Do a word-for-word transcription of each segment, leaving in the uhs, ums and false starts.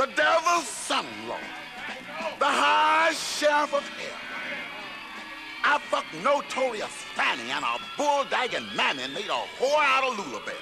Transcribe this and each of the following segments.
the devil's son-in-law, the high sheriff of hell. I fucked Notorious Fanny and a bulldagging mammy and made a whore out of Lulabelle.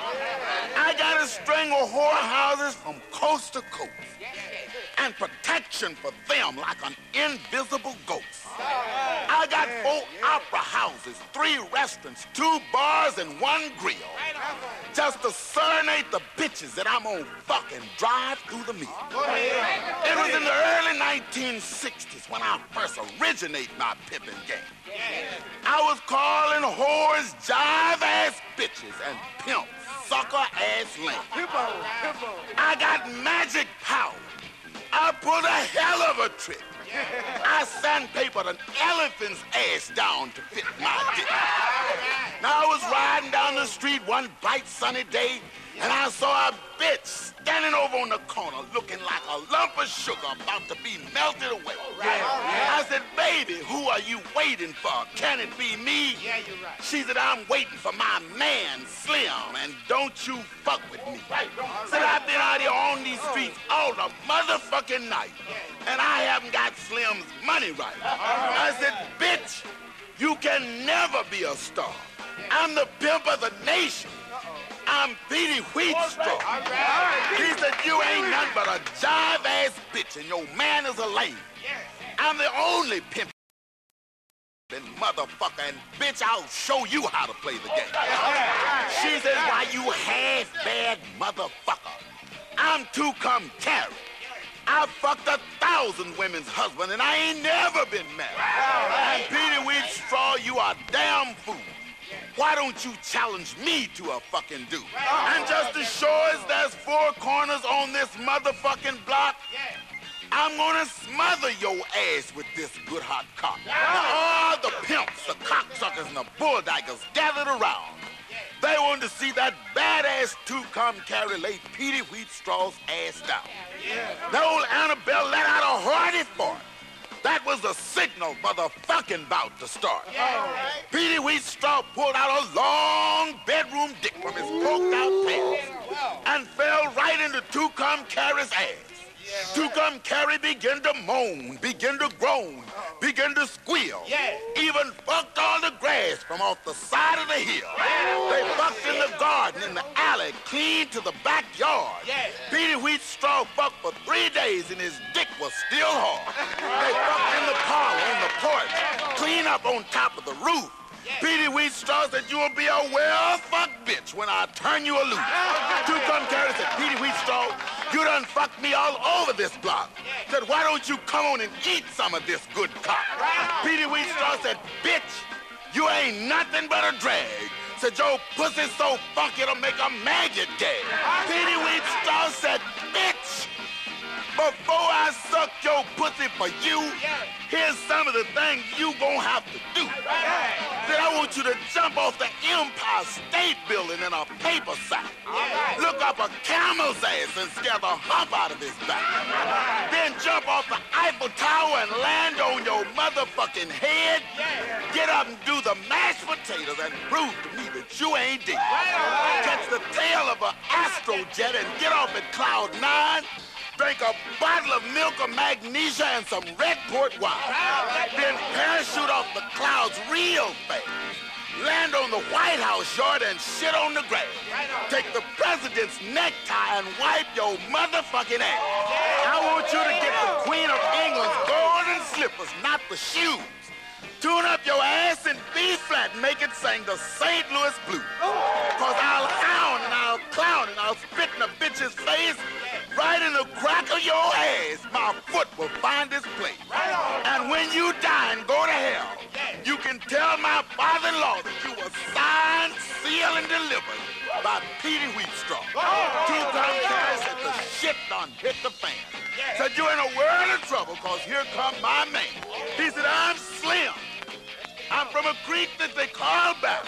I got a string of whorehouses from coast to coast and protection for them like an invisible ghost. I got four opera houses, three restaurants, two bars, and one grill just to serenade the bitches that I'm gonna fucking drive through the meal. It was in the early nineteen sixties when I first originated my pimping game. I was calling whores jive-ass bitches and pimps sucker-ass lame. I got magic power. I pulled a hell of a trick. I sandpapered an elephant's ass down to fit my dick. Now I was riding down the street one bright sunny day, and I saw a bitch standing over on the corner looking like a lump of sugar about to be melted away. I said, baby, who are you waiting for? Can it be me? Yeah, you're right. She said, I'm waiting for my man, Slim, and don't you fuck with me. Said, I've been out here on these streets all the motherfucking night, and I haven't got Slim's money right. I said, bitch, you can never be a star. I'm the pimp of the nation. I'm Petey Wheatstraw. He said, you ain't nothing but a jive-ass bitch, and your man is a lame. I'm the only pimp and motherfucker, and bitch, I'll show you how to play the game. She says, why, you half-bad motherfucker. I'm two-come carry. I fucked a thousand women's husband, and I ain't never been married. And Petey Wheatstraw, you are damn fool. Why don't you challenge me to a fucking duel? And just as sure as there's four corners on this motherfucking block, I'm gonna smother your ass with this good hot cock. Now all the pimps, the cocksuckers, and the bulldaggers gathered around. They wanted to see that badass two-come carry lay Petey Wheatstraw's ass down. The old Annabelle let out a hearty fart. That was the signal for the fucking bout to start. Yeah, right. Petey Wheatstraw pulled out a long bedroom dick from his poked out pants and fell right into two-come carry's ass. Yeah, right. Two-come carry began to moan, began to groan, began to squeal. Yeah. Even fucked all the grass from off the side of the hill. Yeah. They fucked in the garden, in the alley, clean to the backyard. Yeah. Petey Wheatstraw fucked for three days and his dick was still hard. They fucked in the parlor, on the porch, clean up on top of the roof. Yeah. Petey Wheatstraw said, you'll be a well-fucked bitch when I turn you a loose. Two-come carry said, Petey Wheatstraw, you done fucked me all over this block. Yeah. Said, why don't you come on and eat some of this good cock? Right. Petey Wheatstraw said, bitch, you ain't nothing but a drag. Said, your pussy's so funky it'll make a maggot gag. Petey Wheatstraw said, bitch, before I suck your pussy for you, here's some of the things you gonna have to do. Then I want you to jump off the Empire State Building in a paper sack. Look up a camel's ass and scare the hump out of his back. Then jump off the Eiffel Tower and land on your motherfucking head. Get up and do the mashed potatoes and prove to me that you ain't dead. Catch the tail of an Astrojet and get off at Cloud Nine. Drink a bottle of milk of magnesia and some red port wine. Then parachute off the clouds real fast. Land on the White House yard and shit on the grass. Take the president's necktie and wipe your motherfucking ass. I want you to get the Queen of England's golden slippers, not the shoes. Tune up your ass in B flat and make it sing the Saint Louis Blues. Cause I'll hound and I'll clown and I'll spit in a bitch's face. Right in the crack of your ass, my foot will find its place. And when you die and go to hell, you can tell my father-in-law that you were signed, sealed, and delivered by Petey Wheatstraw. Two-come carry said the shit done hit the fan. Said you're in a world of trouble, cause here come my man. He said, I'm Slim. I'm from a creek that they call back.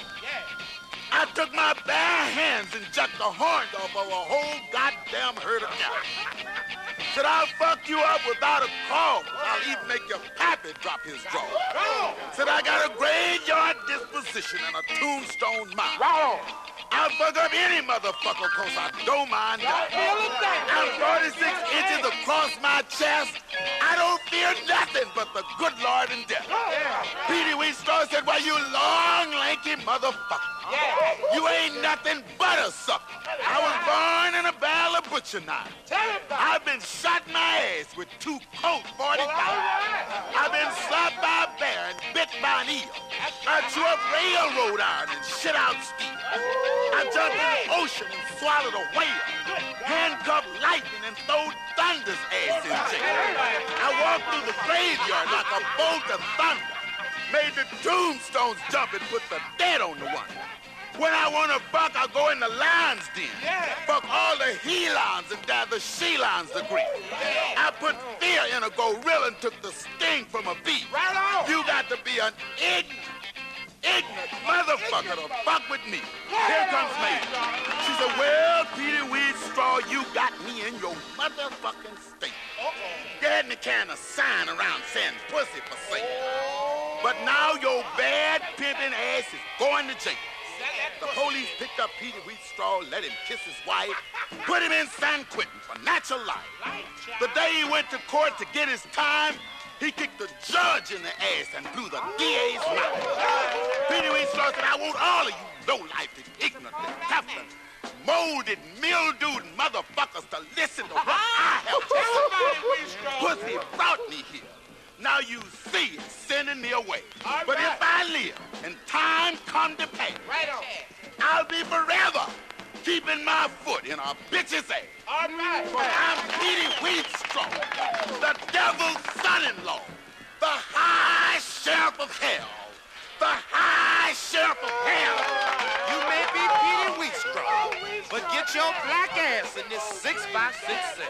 I took my bare hands and jacked the horns off of a whole goddamn herd of cows. Said I'll fuck you up without a call. I'll even make your pappy drop his draw. Said I got a graveyard disposition and a tombstone mouth. I'll fuck up any motherfucker cause I don't mind that. I'm forty-six inches across my chest. I don't fear nothing but the good Lord and death. Petey Wheatstraw said, well, you long, lanky motherfucker. You ain't nothing but a sucker. I was born in a barrel of butcher knife. I've been shot in my ass with two Colt forty-five. I've been slapped by a bear and bit by an eel. I chew up railroad iron and shit out steel. I jumped in the ocean and swallowed a whale. Handcuffed lightning and throwed thunder's ass in jail. I walked through the graveyard like a bolt of thunder. Made the tombstones jump and put the dead on the one. When I want to buck, I go in the lion's den. Fuck all the he-lions and gather she-lions to grief. I put fear in a gorilla and took the sting from a bee. Right on. You got to be an ignorant, ignorant motherfucker to fuck with me. Here comes Mabel. She said, well, Petey Wheatstraw, you got me in your motherfucking state. You had me carrying a sign around saying pussy for sale. But now your bad pimping ass is going to jail. The police picked up Petey Wheatstraw, let him kiss his wife, put him in San Quentin for natural life. The day he went to court to get his time, he kicked the judge in the ass and blew the D A's mouth. Petey Wheatstraw said, I want all of you low-lifed, ignorant, toughened, molded, mildewed motherfuckers to listen to what I have to say. Pussy brought me here. Now you see it's sending me away. All but right. If I live and time come to pass, right on. I'll be forever keeping my foot in a bitch's ass. All right. But I'm Petey Wheatstraw, the devil's son-in-law, the high sheriff of hell, the high sheriff of hell. You may be Petey Wheatstraw, but get your black ass in this six by six set.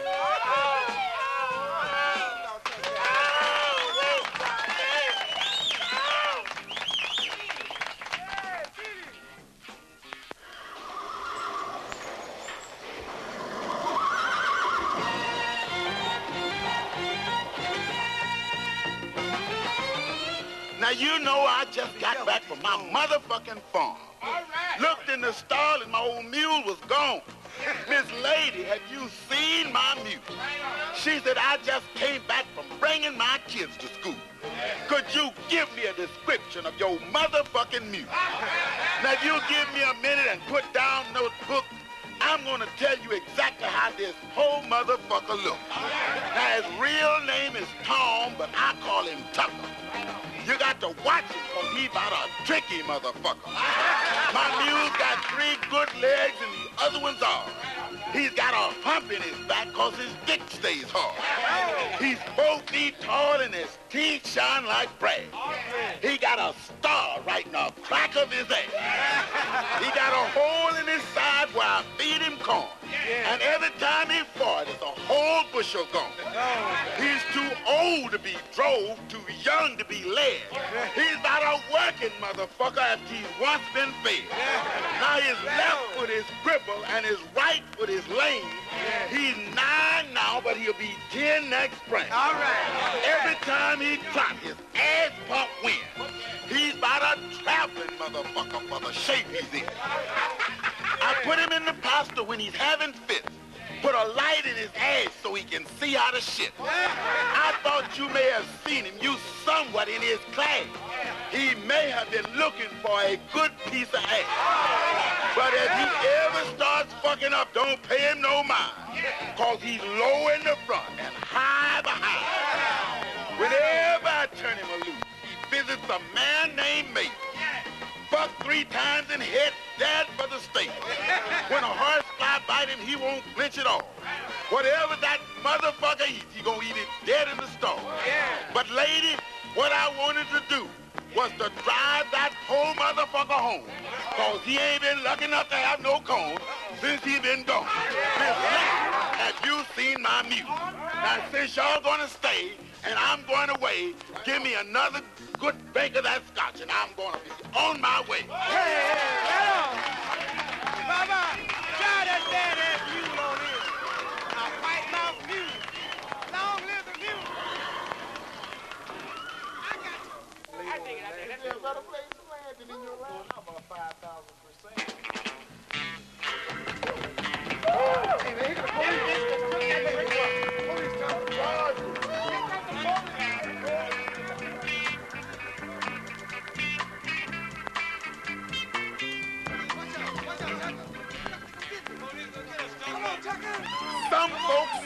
Now, you know I just got back from my motherfucking farm. All right. Looked in the stall and my old mule was gone. Miss Lady, have you seen my mule? She said, I just came back from bringing my kids to school. Could you give me a description of your motherfucking mule? Now, if you give me a minute and put down notebook, I'm going to tell you exactly how this whole motherfucker looks. Now, his real name is Tom, but I call him Tucker. You got to watch him, because he's about a tricky motherfucker. My mule's got three good legs and the other one's off. He's got a hump in his back because his dick stays hard. He's four feet tall and his teeth shine like brass. He got a star right in the crack of his ass. He got a hole in his side where I feed him corn. And every time he farts, it's a whole bushel gone. He's too old to be drove, too young to be led. He's about a working motherfucker after he's once been fed. Now his left foot is crippled and his right foot is lame. He's nine now, but he'll be ten next spring. All right. Every time he drops, his ass pump wind. He's about a traveling motherfucker for the shape he's in. I put him in the pasture when he's having fits. Put a light in his ass so he can see how to shit. I thought you may have seen him use somewhat in his class. He may have been looking for a good piece of ass. But if he ever starts fucking up, don't pay him no mind. Cause he's low in the front and high behind. Whenever I turn him loose, he visits a man named Mabel. Fuck three times and head dead for the state. When a horse fly bite him, he won't flinch at all. Whatever that motherfucker eats, he gonna eat it dead in the stall. But lady, what I wanted to do was to drive that whole motherfucker home. Cause he ain't been lucky enough to have no comb since he been gone. Miss Lady, have you seen my mule? Now since y'all gonna stay and I'm going away, give me another good drink of that scotch and I'm gonna be on my way. Hey, hey, hey, Baba, try that dead ass mule on in. A white mouth mule. Long live the mule. I got you. I dig it, I dig it. There's a better place to land than in your land. I'm about five thousand percent.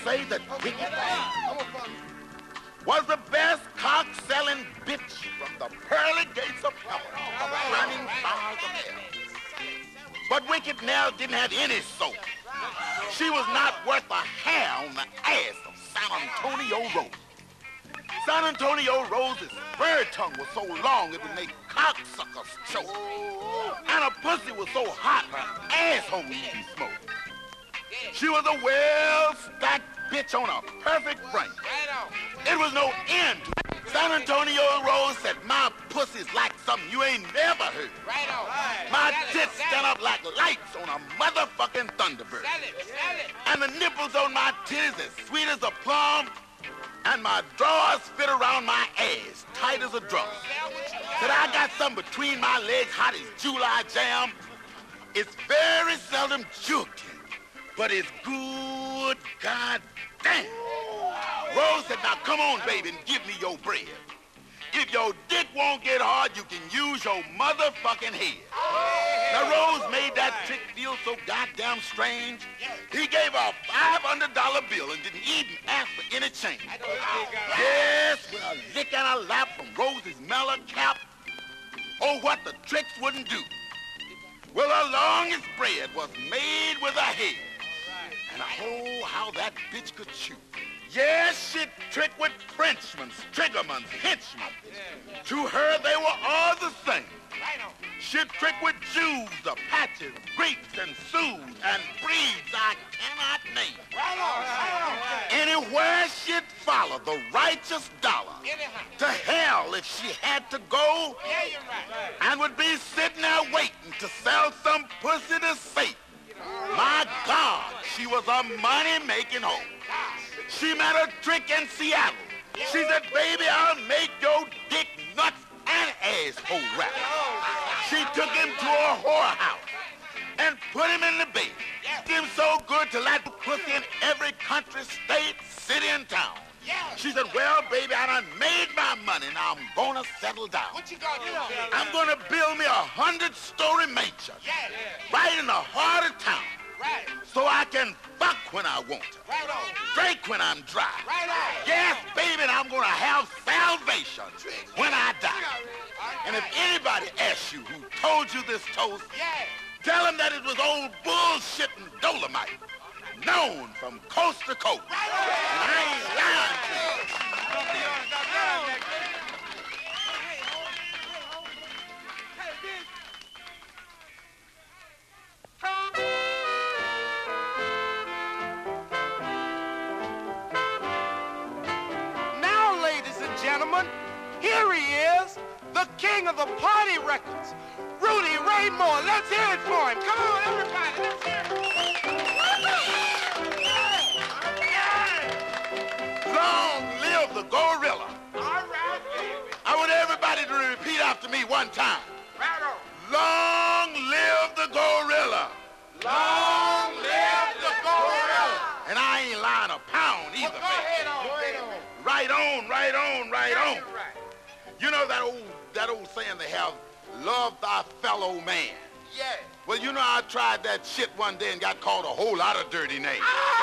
say that Wicked was the best cock-selling bitch from the pearly gates of heaven, running fires of hell. But Wicked Nell didn't have any soul. She was not worth a hair on the ass of San Antonio Rose. San Antonio Rose's bird tongue was so long it would make cocksuckers choke. And her pussy was so hot her asshole would be smoked. She was a well-stacked bitch on a perfect frame. It was no end to it. San Antonio Rose said, my pussy's like something you ain't never heard. My tits stand up like lights on a motherfucking Thunderbird. And the nipples on my titties as sweet as a plum. And my drawers fit around my ass, tight as a drum. Said I got something between my legs, hot as July jam. It's very seldom juked, but it's good, god damn. Rose said, now come on, baby, and give me your bread. If your dick won't get hard, you can use your motherfucking head. Now, Rose made that chick feel so goddamn strange. He gave her a five hundred dollar bill and didn't even ask for any change. Yes, with a lick and a lap from Rose's mellow cap. Oh, what the tricks wouldn't do. Well, her longest bread was made with a head. And oh, how that bitch could chew. Yes, she tricked with Frenchmen, Triggermans, henchmen. To her, they were all the same. She tricked with Jews, Apaches, Greeks, and Sioux, and breeds I cannot name. Anywhere she'd follow the righteous dollar. To hell if she had to go. And would be sitting there waiting to sell some pussy to Satan. My God, she was a money-making hoe. She met a trick in Seattle. She said, baby, I'll make your dick nuts and asshole rap. She took him to a whorehouse and put him in the bed. Did him so good to let the pussy in every country, state, city, and town. She said, well, baby, I done made my money. Now I'm gonna settle down. What you gonna do? I'm gonna build me a hundred-story mansion right in the heart of town. Right. So I can fuck when I want to. Right on. Drink when I'm dry. Right on. Yes, baby, and I'm going to have salvation when I die. And if anybody asks you who told you this toast, yeah. Tell them that it was old bullshit and Dolomite, known from coast to coast. Right on. And I ain't lying to you. Gentlemen, here he is, the king of the party records, Rudy Ray Moore. Let's hear it for him. Come on, everybody, let's hear it. Long live the gorilla. All right, baby. I want everybody to repeat after me one time. Right on. Long live the gorilla. Long live the gorilla. And I ain't lying a pound either, well, go ahead on, go ahead on. Right on, right on, right yeah, on. Right. You know that old that old saying they have, love thy fellow man. Yeah. Well, you know I tried that shit one day and got called a whole lot of dirty names.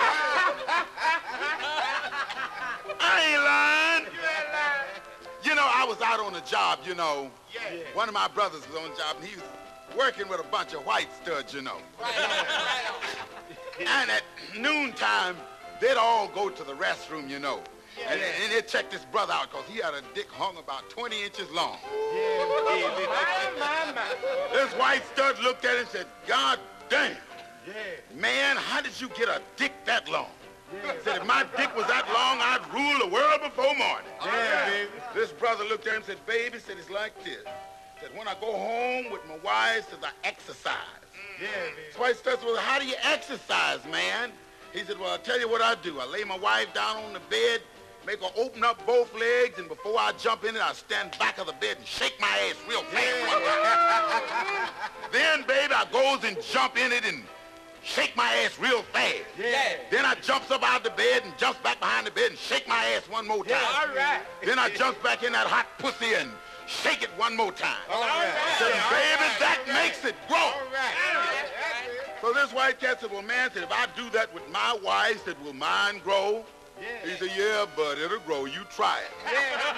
I ain't lying. You ain't lying. You know, I was out on a job, you know. Yeah. One of my brothers was on a job and he was working with a bunch of white studs, you know. Right on, right on. And at noontime, they'd all go to the restroom, you know. Yeah. And, and they'd check this brother out because he had a dick hung about twenty inches long. Yeah, baby. My, my, my. This white stud looked at him and said, God damn. Yeah. Man, how did you get a dick that long? Yeah. Said, if my dick was that long, I'd rule the world before morning. Yeah, baby. This brother looked at him and said, baby, said, it's like this. Said, when I go home with my wife, says I exercise. Yeah, baby. This white stud said, well, how do you exercise, man? He said, well, I'll tell you what I do. I lay my wife down on the bed, make her open up both legs, and before I jump in it, I stand back of the bed and shake my ass real fast. Yeah. Then, baby, I goes and jump in it and shake my ass real fast. Yeah. Then I jumps up out of the bed and jumps back behind the bed and shake my ass one more time. Yeah, all right. Then I jumps back in that hot pussy and shake it one more time. All right. Said, baby, that makes it grow. All right. So this white cat said, well, man, said, if I do that with my wife, said, will mine grow? Yeah. He said, yeah, but it'll grow. You try it. Yeah.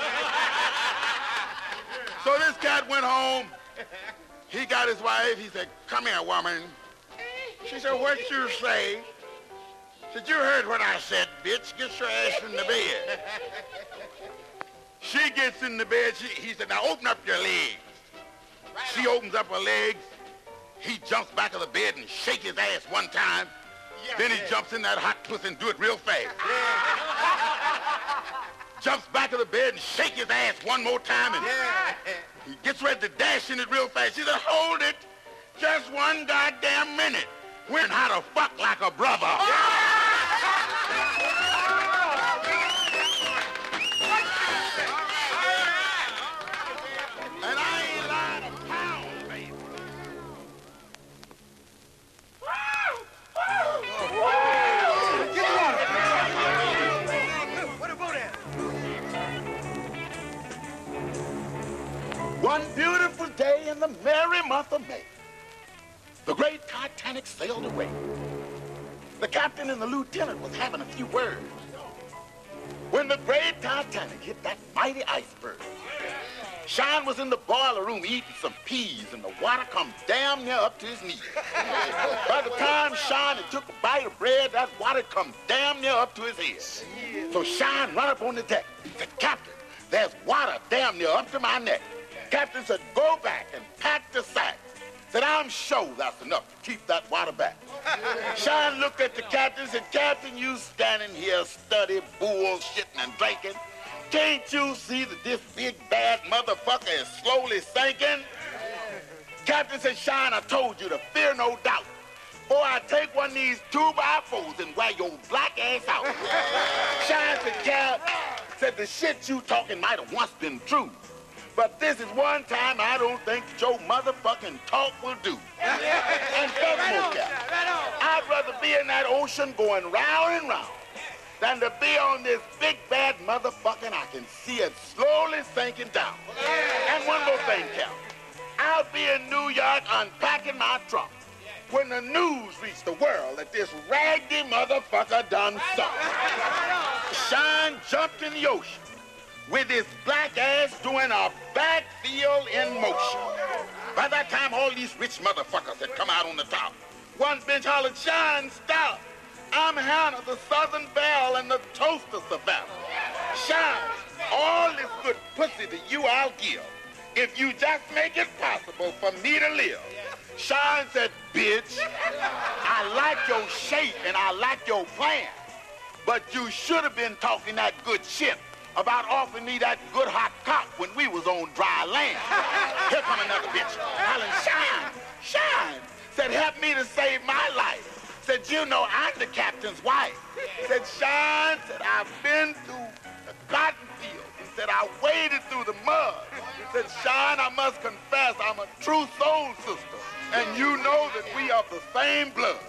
So this cat went home. He got his wife. He said, come here, woman. She said, what you say? She said, you heard what I said, bitch. Get your ass in the bed. She gets in the bed. She, he said, now open up your legs. Right she on. Opens up her legs. He jumps back of the bed and shake his ass one time. Yeah, then he yeah. jumps in that hot pussy and do it real fast. Yeah. Jumps back of the bed and shake his ass one more time, and yeah. he gets ready to dash in it real fast. She said, hold it just one goddamn minute. Learn how to fuck like a brother. Yeah. And I ain't lying a pound, baby. One beautiful day in the merry month of May, the great Titanic sailed away. The captain and the lieutenant was having a few words when the great Titanic hit that mighty iceberg. Shine was in the boiler room eating some peas, and the water come damn near up to his knees. By the time Shine had took a bite of bread, that water come damn near up to his head. So Shine run up on the deck. He said, Captain, there's water damn near up to my neck. Captain said, go back and pack the sack. Said, I'm sure that's enough to keep that water back. Shine looked at the captain and said, Captain, you standing here study bullshitting and drinking. Can't you see that this big bad motherfucker is slowly sinking? Captain said, Shine, I told you to fear no doubt. Or I take one of these two by fours and wear your black ass out. Shine said, Cap, said the shit you talking might have once been true. But this is one time I don't think your motherfucking talk will do. And furthermore, Cap, I'd rather be in that ocean going round and round than to be on this big bad motherfucker and I can see it slowly sinking down. And one more thing, Cap. I'll be in New York unpacking my trunk when the news reached the world that this raggedy motherfucker done something. Shine jumped in the ocean with his black ass doing a backfield in motion. By that time, all these rich motherfuckers had come out on the top. One bench hollered, Shine, stop. I'm Hannah, the Southern Belle, and the toast of Savannah. Shine, all this good pussy to you I'll give if you just make it possible for me to live. Shine said, bitch, I like your shape and I like your plan, but you should have been talking that good shit about offering me that good hot cock when we was on dry land. Here come another bitch, hollering, Shine, Shine, said, help me to save my life. Said, you know, I'm the captain's wife. Said, Shine, said, I've been through the cotton field. He said, I waded through the mud. Said, Shine, I must confess, I'm a true soul sister. And you know that we are the same blood.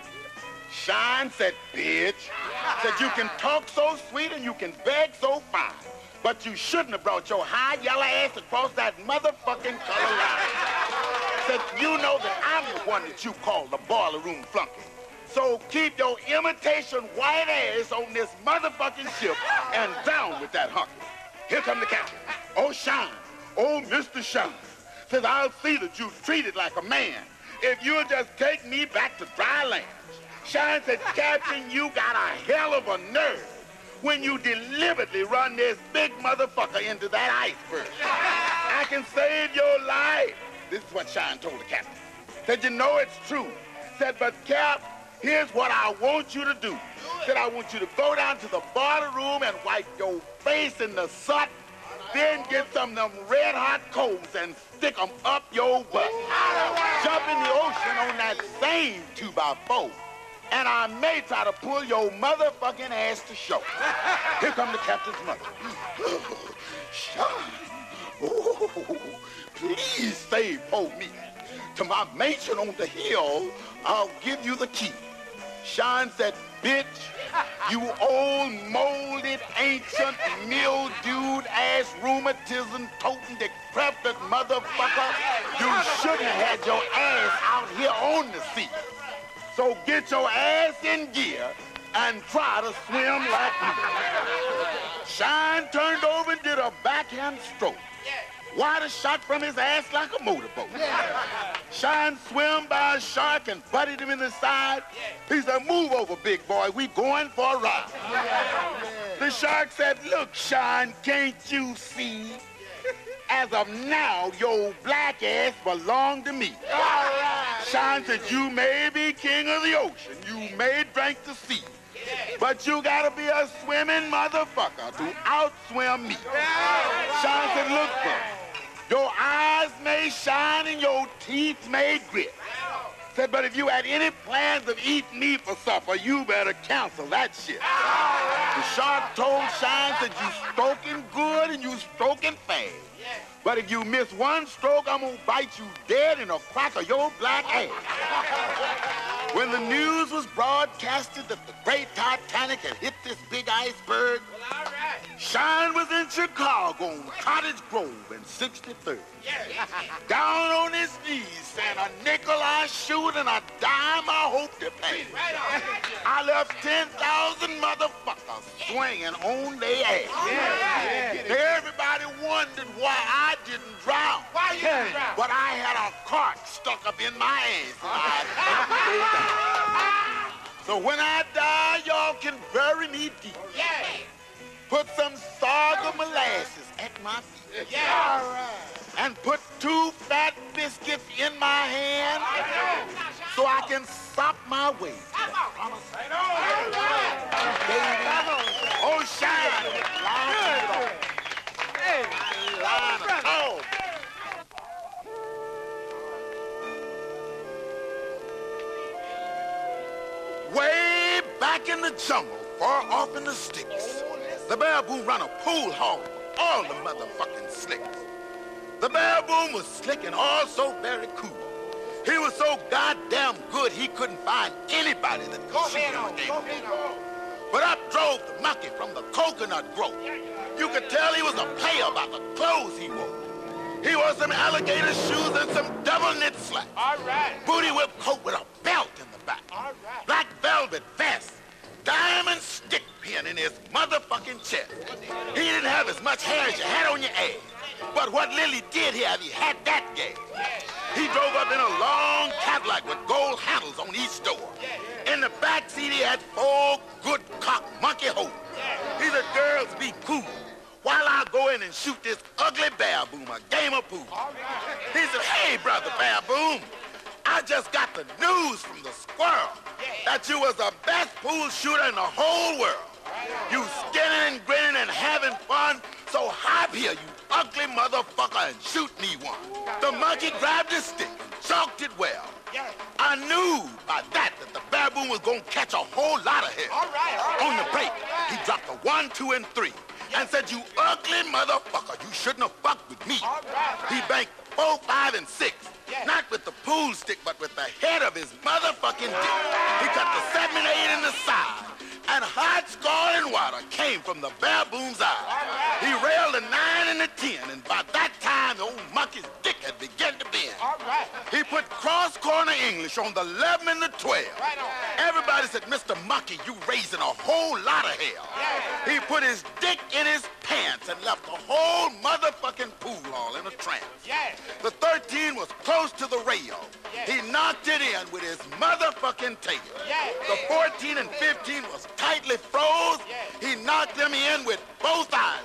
Shine said, bitch, said, you can talk so sweet and you can beg so fine, but you shouldn't have brought your high yellow ass across that motherfucking color line. Said, you know that I'm the one that you call the boiler room flunky. So keep your imitation white ass on this motherfucking ship and down with that hunky. Here come the captain. Oh, Shine. Oh, Mister Shine. Says, I'll see that you treated like a man if you'll just take me back to dry land. Shine said, Captain, you got a hell of a nerve when you deliberately run this big motherfucker into that iceberg. I can save your life. This is what Shine told the captain. Said, you know it's true. Said, but Cap, here's what I want you to do. Said, I want you to go down to the boiler room and wipe your face in the sun, then get some of them red hot coals and stick them up your butt. Jump in the ocean on that same two by four, and I may try to pull your motherfucking ass to shore. Here come the captain's mother. Shine. Oh, please save poor me. To my mansion on the hill, I'll give you the key. Shine said, bitch, you old, molded, ancient, mildewed, ass, rheumatism, toting, decrepit motherfucker. You shouldn't have had your ass out here on the sea. So get your ass in gear and try to swim like me. Shine turned over and did a backhand stroke. Water shot from his ass like a motorboat. Shine swam by a shark and butted him in the side. He said, move over, big boy. We going for a ride. The shark said, look, Shine, can't you see? As of now, your black ass belong to me. Shine said, you may be king of the ocean. You may drink the sea. But you gotta be a swimming motherfucker to outswim me. Shine said, look, bro, your eyes may shine and your teeth may grit. Said, but if you had any plans of eating me for supper, you better cancel that shit. The shark told Shine that you stroking good and you stroking fast. But if you miss one stroke, I'm gonna bite you dead in the crack of your black ass. When the news was broadcasted that the great Titanic had hit this big iceberg, well, all right. Shine was in Chicago on Cottage Grove in sixty-third. Yeah. Down on his knees saying, a nickel I shoot and a dime I hope to pay. Right on. I left ten thousand motherfuckers swinging on their ass. Yeah. Yeah. Everybody wondered why I didn't drown. Why you didn't drown? But I had a cork stuck up in my ass. And I so when I die, y'all can bury me deep. Yeah. Put some sorghum molasses at my feet. Yeah. All right. And put two fat biscuits in my hand so I can stop my way. Promise. Baby. Oh, Shine. Line hey. Line oh. Way back in the jungle, far off in the sticks, the baboon ran a pool hall for all the motherfucking slicks. The baboon was slick and also very cool. He was so goddamn good he couldn't find anybody that could shoot him a game of pool. But up drove the monkey from the coconut grove. You could tell he was a player by the clothes he wore. He wore some alligator shoes and some double knit slacks. All right. Booty whip coat with a belt in the back. All right. Black velvet vest. Diamond stick pin in his motherfucking chest. He didn't have as much hair as you had on your ass. But what Lily did have, he had that gas. He drove up in a long Cadillac with gold handles on each door. In the back seat, he had four good cock monkey holes. He said, girls, be cool while I go in and shoot this ugly baboon a game of pool. He said, hey, brother baboon, I just got the news from the squirrel that you was the best pool shooter in the whole world. You skinning and grinning and having fun, so hop here, you ugly motherfucker, and shoot me one. The monkey grabbed his stick and chalked it well. I knew by that that the baboon was gonna catch a whole lot of hair. All right, all right. On the break, he dropped the one, two, and three and said, you ugly motherfucker, you shouldn't have fucked with me. All right, right. He banked four, five, and six. Yeah. Not with the pool stick, but with the head of his motherfucking dick. He cut the seven and eight in the side. And hot scalding water came from the baboon's eye. Right. He railed the nine and the ten, and by that time, the old monkey's dick had begun to bend. All right. He put cross-corner English on the eleven and the twelve. Right on. Everybody said, Mister Monkey, you raising a whole lot of hell. Yeah. He put his dick in his pants and left the whole motherfucking pool hall in a trance. Yeah. The thirteen was close to the rail. Yeah. He knocked it in with his motherfucking tail. Yeah. The fourteen and fifteen was tightly froze. Yeah. He knocked them in with both eyes.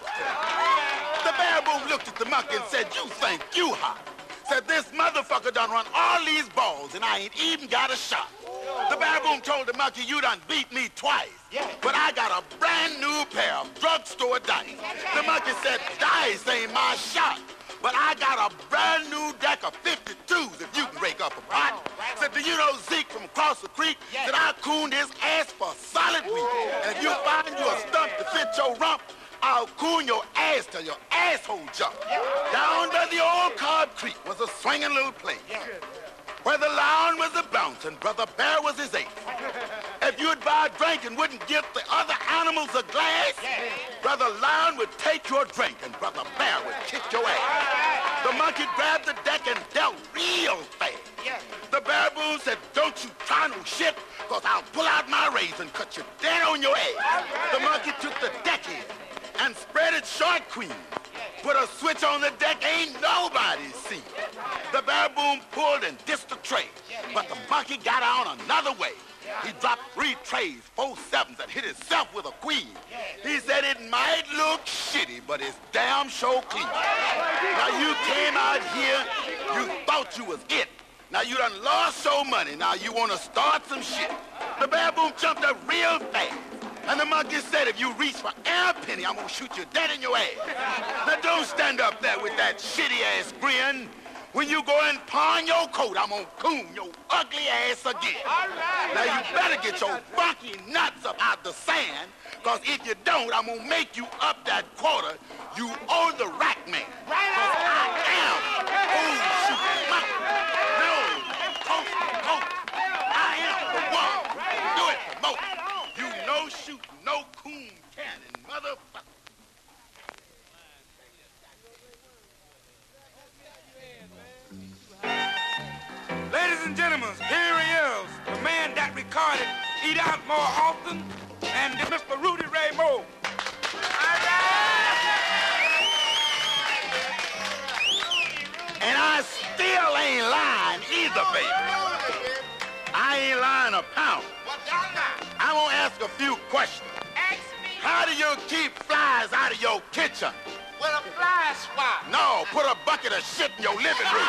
The baboon looked at the monkey and said, you think you hot. Said, this motherfucker done run all these balls and I ain't even got a shot. The baboon told the monkey, you done beat me twice. Yeah. But I got a brand new pair of drugstore dice. The monkey said, dice ain't my shot. But I got a brand new deck of fifty-twos if you can rake up a pot. Right on. Said, do you know Zeke from across the creek? Yeah. Said, I cooned his ass for a solid week. And if you find you a stump to fit your rump, I'll coon your ass till your asshole jump. Yeah. Down by the old Cobb Creek was a swinging little place. Yeah. Where the lion was a bouncing, Brother Bear was his ace. If you'd buy a drink and wouldn't give the other animals a glass, yeah. Brother Lion would take your drink and Brother Bear would kick your ass. The monkey grabbed the deck and dealt real fast. Yes. The baboon said, don't you try no shit, because I'll pull out my razor and cut you dead on your head. The monkey took the deckhead and spread it short queen. Put a switch on the deck, ain't nobody seen. The baboon pulled and dished the tray, but the monkey got on another way. He dropped three trays, four sevens, and hit himself with a queen. He said it might look shitty, but it's damn sure clean. Now you came out here, you thought you was it. Now you done lost your money, now you want to start some shit. The baboon jumped up real fast. And the monkey said, if you reach for a penny, I'm going to shoot you dead in your ass. Now don't stand up there with that shitty-ass grin. When you go and pawn your coat, I'm going to coon your ugly ass again. All right. Now you better get your funky nuts up out the sand, because if you don't, I'm going to make you up that quarter you owe the rack man. Right. Because I am who's shooting my... No, coast to coast. I am the one. Do it for most. You no shoot, no coon cannon, motherfucker. Ladies and gentlemen, here he is, the man that recorded Eat Out More Often, and Mister Rudy Ray Moore. All right. And I still ain't lying either, baby. I ain't lying a pound. I want to ask a few questions. Ask me. How do you keep flies out of your kitchen? With a fly swat. No, put a bucket of shit in your living room.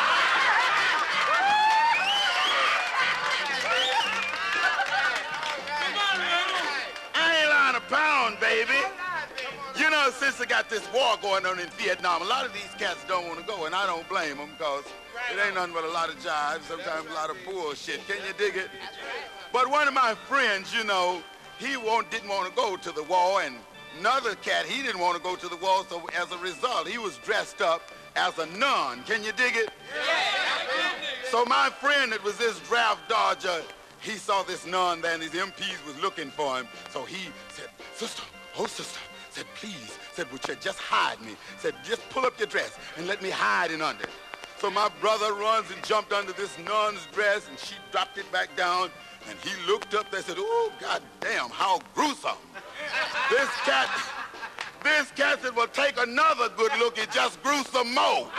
I ain't lying a pound, baby. You know, since they got this war going on in Vietnam, a lot of these cats don't want to go, and I don't blame them, because it ain't nothing but a lot of jive, sometimes a lot of bullshit. Can you dig it? But one of my friends, you know, he won't, didn't want to go to the war, and another cat, he didn't want to go to the war, so as a result, he was dressed up as a nun. Can you dig it? Yeah. So my friend that was this draft dodger, he saw this nun there, and his M Ps was looking for him. So he said, sister, oh sister, said, please, said, would you just hide me? Said, just pull up your dress and let me hide in under it. So my brother runs and jumped under this nun's dress, and she dropped it back down. And he looked up there and said, oh, God damn, how gruesome. This cat, this cat said, well, take another good look, it just grew some more.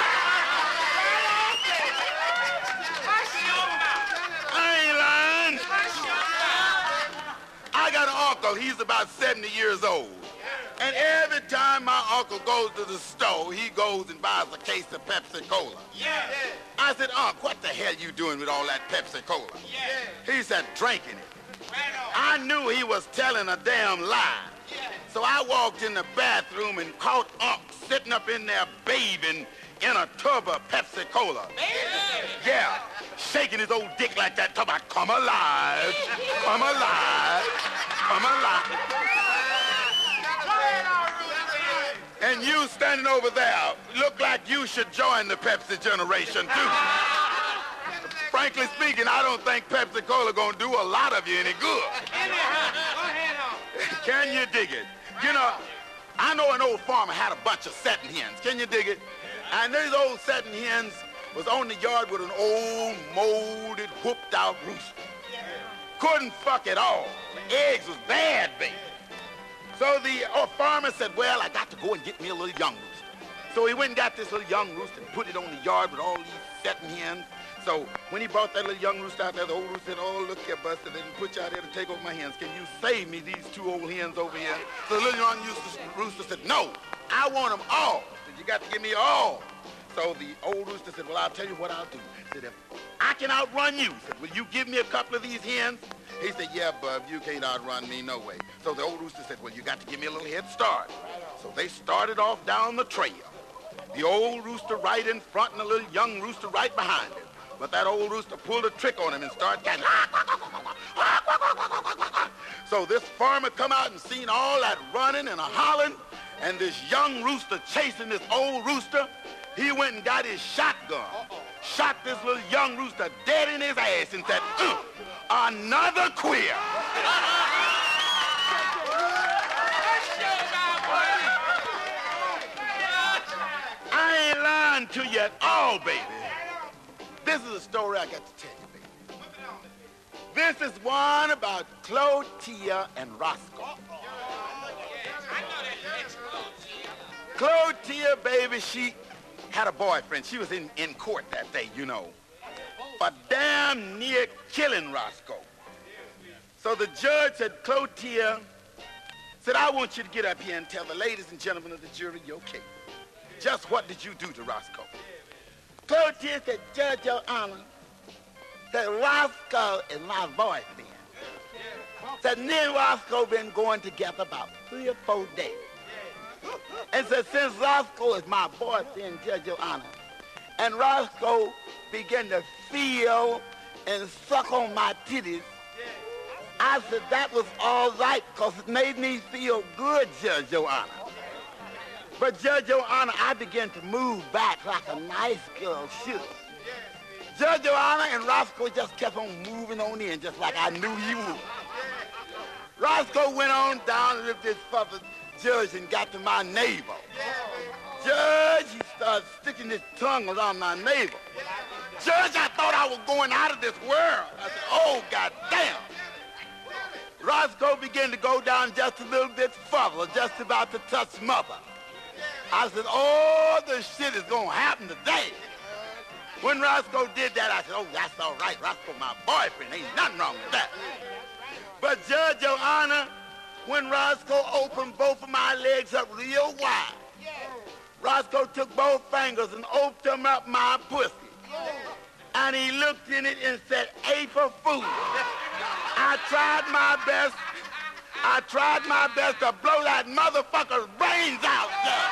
I ain't lying. I got an uncle, he's about seventy years old. And every time my uncle goes to the store, he goes and buys a case of Pepsi-Cola. Yeah. I said, Unc, what the hell you doing with all that Pepsi-Cola? Yeah. He said, drinking it. Right on. I knew he was telling a damn lie. Yeah. So I walked in the bathroom and caught Unc sitting up in there bathing in a tub of Pepsi-Cola. Yeah, shaking his old dick like that, talking about, come alive, come alive, come alive. And you standing over there look like you should join the Pepsi generation, too. Frankly speaking, I don't think Pepsi-Cola gonna do a lot of you any good. Can you dig it? You know, I know an old farmer had a bunch of setting hens. Can you dig it? And these old setting hens was on the yard with an old, molded, whooped out rooster. Couldn't fuck at all. The eggs was bad, baby. So the uh, farmer said, well, I got to go and get me a little young rooster. So he went and got this little young rooster and put it on the yard with all these setting hens. So when he brought that little young rooster out there, the old rooster said, oh, look here, Buster, they didn't put you out there to take over my hens. Can you save me these two old hens over here? So the little young rooster said, no, I want them all. He said, you got to give me all. So the old rooster said, well, I'll tell you what I'll do. He said, if I can outrun you, he said, will you give me a couple of these hens? He said, yeah, bub, you can't outrun me no way. So the old rooster said, well, you got to give me a little head start. So they started off down the trail. The old rooster right in front and the little young rooster right behind him. But that old rooster pulled a trick on him and started getting... So this farmer come out and seen all that running and a hollering, and this young rooster chasing this old rooster. He went and got his shotgun, uh-oh. Shot this little young rooster dead in his ass and said, uh, another queer. I ain't lying to you at all, baby. This is another story I got to tell you, baby. This is one about Clotia and Roscoe. Clotia, baby, she had a boyfriend. She was in, in court that day, you know, for damn near killing Roscoe. So the judge said, Clotia, said, I want you to get up here and tell the ladies and gentlemen of the jury your case. Just what did you do to Roscoe? Clotia said, Judge, Your Honor, that Roscoe is my boyfriend. Said, me and Roscoe been going together about three or four days. And said, since Roscoe is my boyfriend, Judge, Your Honor, and Roscoe began to feel and suck on my titties, I said that was all right because it made me feel good, Judge, Your Honor. But Judge, Your Honor, I began to move back like a nice girl should. Judge, Your Honor, and Roscoe just kept on moving on in just like I knew he would. Roscoe went on down with this fucking judge and got to my navel. Judge, he started sticking his tongue around my navel. Judge, I thought I was going out of this world. I said, oh, goddamn. Roscoe began to go down just a little bit further, just about to touch mother. I said, oh, this shit is going to happen today. When Roscoe did that, I said, oh, that's all right. Roscoe, my boyfriend. Ain't nothing wrong with that. But, Judge, Your Honor, when Roscoe opened both of my legs up real wide, Roscoe took both fingers and opened them up my pussy. And he looked in it and said, A for food. I tried my best. I tried my best to blow that motherfucker's brains out, Judge.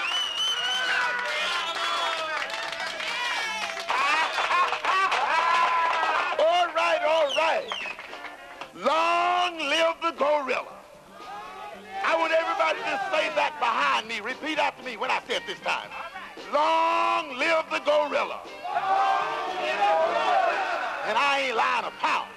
All right, all right. Long live the gorilla. I want everybody to say that behind me. Repeat after me what I said this time. Long live the gorilla. And I ain't lying a pound.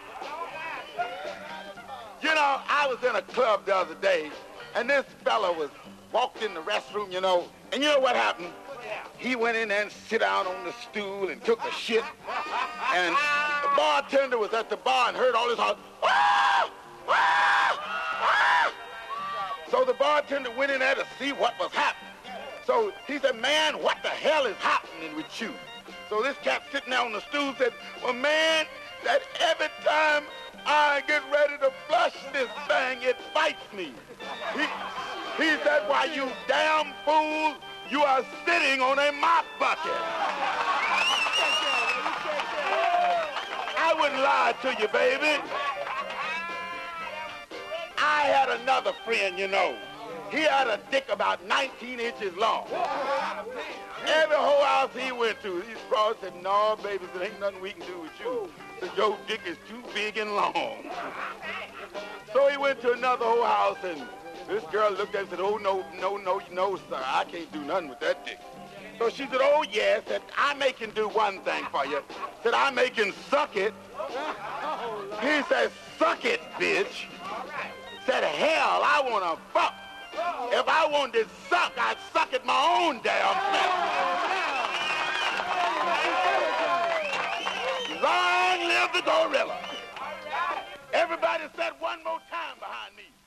You know, I was in a club the other day, and this fella was walked in the restroom, you know, and you know what happened? He went in there and sit down on the stool and took a shit, and the bartender was at the bar and heard all this holler, ah! Ah! Ah! So the bartender went in there to see what was happening. So he said, man, what the hell is happening with you? So this cat sitting there on the stool said, well, man, that every time I get ready to flush this thing, it bites me. He, he said, why, you damn fool, you are sitting on a mop bucket. I wouldn't lie to you, baby. I had another friend, you know. He had a dick about nineteen inches long. Every whole house he went to, he said, no, baby, there ain't nothing we can do with you. So your dick is too big and long. So he went to another whole house, and this girl looked at him and said, oh, no, no, no, no, sir, I can't do nothing with that dick. So she said, oh, yes, said, I may can do one thing for you. Said, I may can suck it. He said, suck it, bitch. Said, hell, I want to fuck. If I wanted to suck, I'd suck it my own damn self. Long live the gorilla. Everybody said one more time behind me.